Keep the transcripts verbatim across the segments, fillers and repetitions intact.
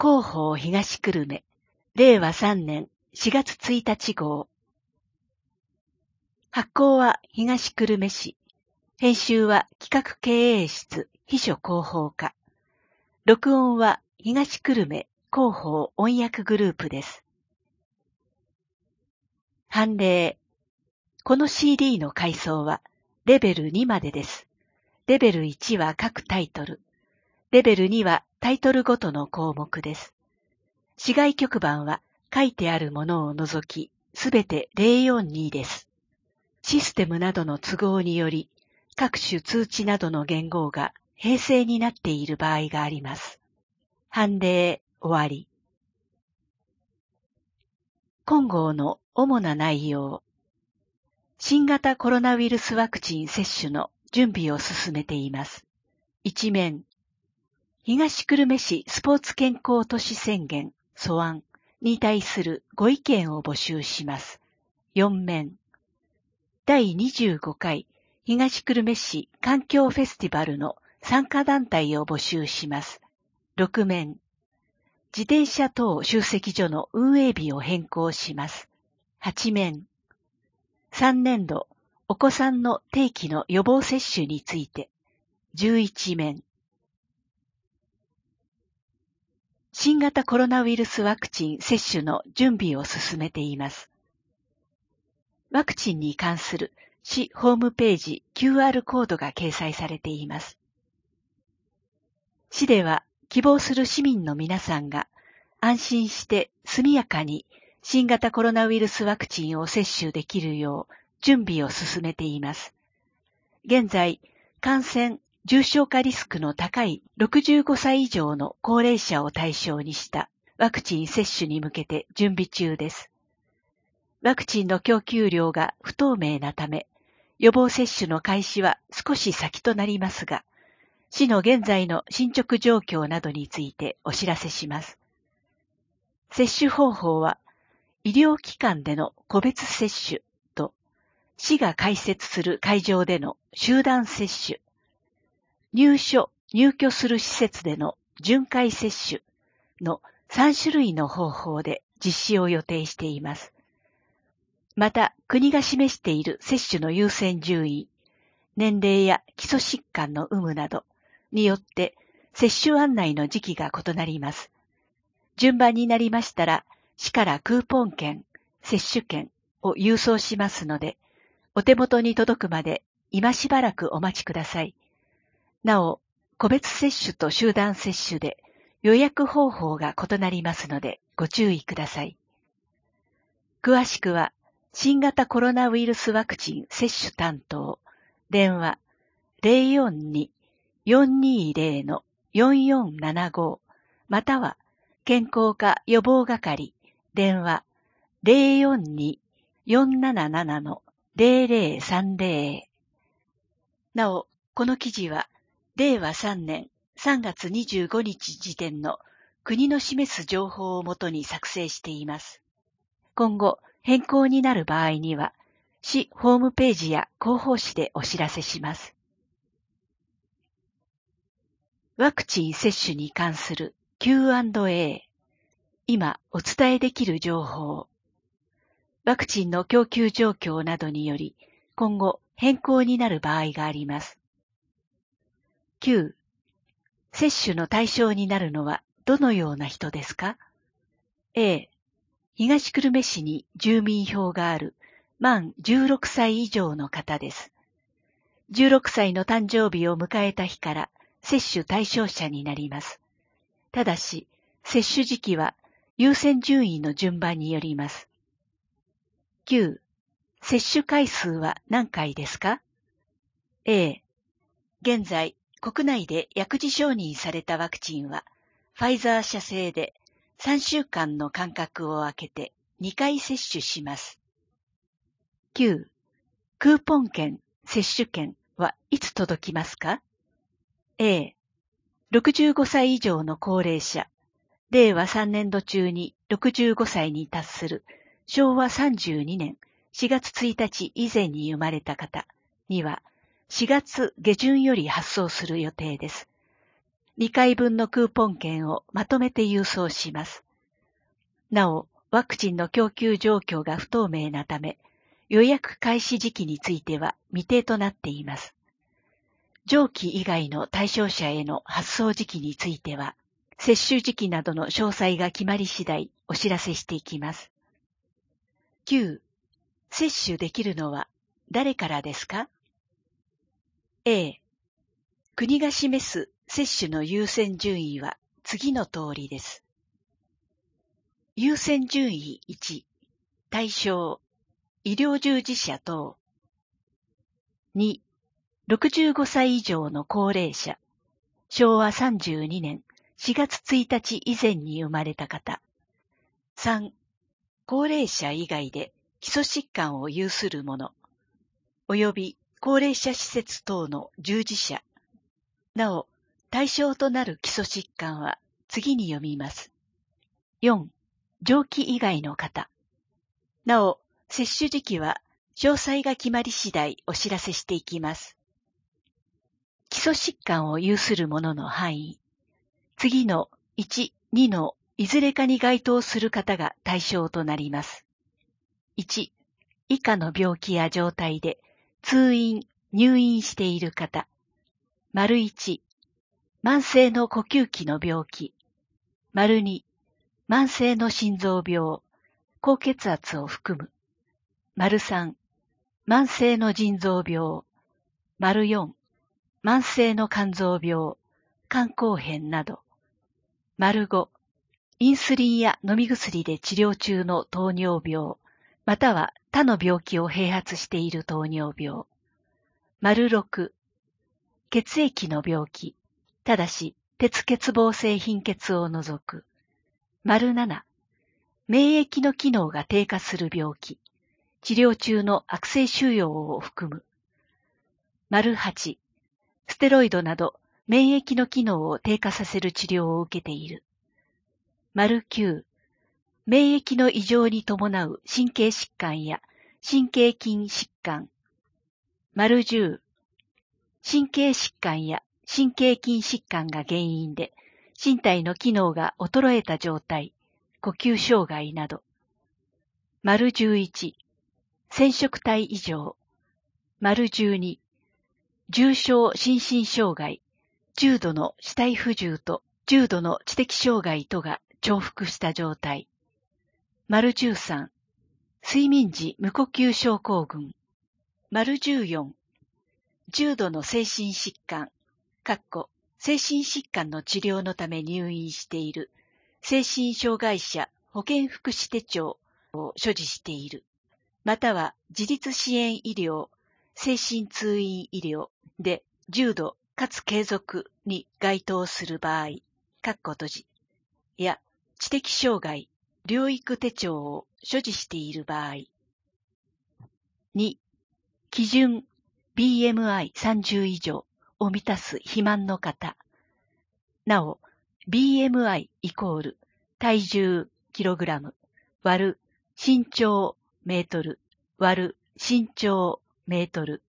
広報東久留米、れいわさんねんしがつついたち号。発行は東久留米市。編集は企画経営室秘書広報課。録音は東久留米広報音訳グループです。判例。この シーディー の階層はレベルにまでです。レベルいちは各タイトル。レベルにはタイトルごとの項目です。市外局番は書いてあるものを除き、すべてゼロよんにです。システムなどの都合により、各種通知などの言語が併成になっている場合があります。判例終わり。今号の主な内容。新型コロナウイルスワクチン接種の準備を進めています。一面。東久留米市スポーツ健康都市宣言素案に対するご意見を募集します。四面。だいにじゅうごかい東久留米市環境フェスティバルの参加団体を募集します。六面。自転車等集積所の運営日を変更します。八面。三年度お子さんの定期の予防接種について。十一面。新型コロナウイルスワクチン接種の準備を進めています。ワクチンに関する市ホームページ キューアール コードが掲載されています。市では希望する市民の皆さんが安心して速やかに新型コロナウイルスワクチンを接種できるよう準備を進めています。現在、感染重症化リスクの高いろくじゅうごさい以上の高齢者を対象にしたワクチン接種に向けて準備中です。ワクチンの供給量が不透明なため、予防接種の開始は少し先となりますが、市の現在の進捗状況などについてお知らせします。接種方法は、医療機関での個別接種と、市が開設する会場での集団接種、入所・入居する施設での巡回接種のさんしゅるいの方法で実施を予定しています。また、国が示している接種の優先順位、年齢や基礎疾患の有無などによって接種案内の時期が異なります。順番になりましたら、市からクーポン券、接種券を郵送しますので、お手元に届くまで今しばらくお待ちください。なお、個別接種と集団接種で予約方法が異なりますのでご注意ください。詳しくは、新型コロナウイルスワクチン接種担当、電話 ゼロよんに よんにゼロ よんよんななご または健康課予防係、電話 ゼロよんに よんなななな ゼロゼロさんゼロ なお、この記事はれいわさんねんさんがつにじゅうごにち時点の国の示す情報をもとに作成しています。今後、変更になる場合には、市ホームページや広報誌でお知らせします。ワクチン接種に関する キューアンドエー。今お伝えできる情報。ワクチンの供給状況などにより、今後変更になる場合があります。きゅう. 接種の対象になるのはどのような人ですか？ A. 東久留米市に住民票がある満じゅうろくさい以上の方です。じゅうろくさいの誕生日を迎えた日から接種対象者になります。ただし、接種時期は優先順位の順番によります。きゅう. 接種回数は何回ですか？ A. 現在、国内で薬事承認されたワクチンは、ファイザー社製でさんしゅうかんの間隔を空けてにかい接種します。きゅう. クーポン券、接種券はいつ届きますか？ A. ろくじゅうごさい以上の高齢者、れいわさんねんど中にろくじゅうごさいに達するしょうわさんじゅうにねんしがつついたち以前に生まれた方にはしがつげじゅんより発送する予定です。 にかいぶんのクーポン券をまとめて郵送します。なお、ワクチンの供給状況が不透明なため、予約開始時期については未定となっています。上記以外の対象者への発送時期については、接種時期などの詳細が決まり次第お知らせしていきます。きゅう. 接種できるのは誰からですか？ A. 国が示す接種の優先順位は次の通りです。優先順位いち、対象、医療従事者等。に、ろくじゅうごさい以上の高齢者、しょうわさんじゅうにねんしがつついたち以前に生まれた方。さん、高齢者以外で基礎疾患を有する者、および高齢者施設等の従事者。なお、対象となる基礎疾患は次に読みます。よん、上記以外の方。なお、接種時期は詳細が決まり次第お知らせしていきます。基礎疾患を有する者の範囲。次のいち、にのいずれかに該当する方が対象となります。いち、以下の病気や状態で通院、入院している方。丸いち、慢性の呼吸器の病気。丸に、慢性の心臓病、高血圧を含む。丸さん、慢性の腎臓病。丸よん、慢性の肝臓病、肝硬変など。丸ご、インスリンや飲み薬で治療中の糖尿病、または他の病気を併発している糖尿病。丸ろく、血液の病気、ただし鉄欠乏性貧血を除く。丸なな、免疫の機能が低下する病気、治療中の悪性腫瘍を含む。丸はち、ステロイドなど免疫の機能を低下させる治療を受けている。丸きゅう、免疫の異常に伴う神経疾患や神経筋疾患。丸じゅう、神経疾患や神経筋疾患が原因で身体の機能が衰えた状態、呼吸障害など。丸じゅういち、染色体異常。丸じゅうに、重症心身障害、重度の肢体不自由と重度の知的障害とが重複した状態。丸じゅうさん、睡眠時無呼吸症候群。丸じゅうよん、重度の精神疾患、かっこ精神疾患の治療のため入院している精神障害者保健福祉手帳を所持している。または自立支援医療、精神通院医療で重度かつ継続に該当する場合、かっこ閉じ、や知的障害、療育手帳を所持している場合。に、基準 ビーエムアイさんじゅう 以上を満たす肥満の方。なお、ビーエムアイ イコール体重キログラム割る身長メートル割る身長メートル。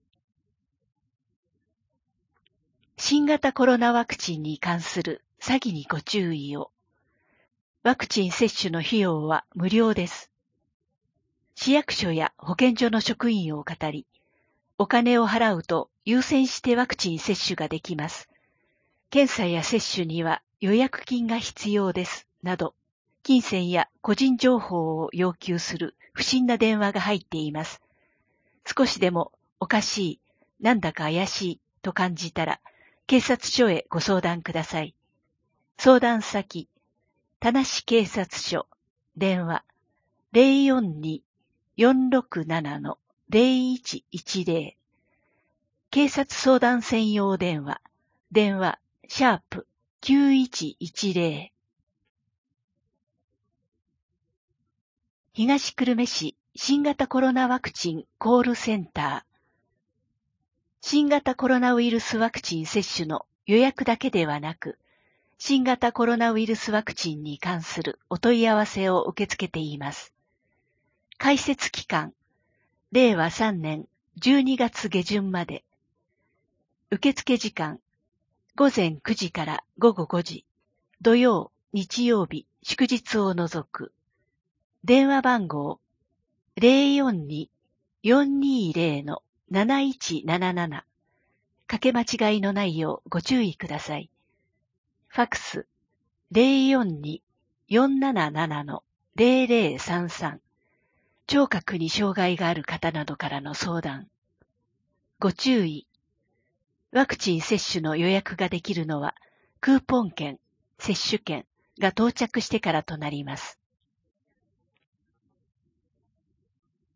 新型コロナワクチンに関する詐欺にご注意を。ワクチン接種の費用は無料です。市役所や保健所の職員をかたり、お金を払うと優先してワクチン接種ができます。検査や接種には予約金が必要です。など、金銭や個人情報を要求する不審な電話が入っています。少しでもおかしい、なんだか怪しいと感じたら、警察署へご相談ください。相談先、田無警察署、電話 ゼロよんに よんろくなな ゼロいちいちゼロ。警察相談専用電話、電話、シャープきゅういちいちゼロ。東久留米市新型コロナワクチンコールセンター。新型コロナウイルスワクチン接種の予約だけではなく、新型コロナウイルスワクチンに関するお問い合わせを受け付けています。開設期間、れいわさんねんじゅうにがつげじゅんまで。受付時間、 午前くじから午後ごじ、土曜、日曜日、祝日を除く。電話番号 ゼロよんに よんにーゼロ なないちなななな。かけ間違いのないようご注意ください。ファックス ゼロよんに よんなななな ゼロゼロさんさん。聴覚に障害がある方などからの相談。ご注意。ワクチン接種の予約ができるのは、クーポン券、接種券が到着してからとなります。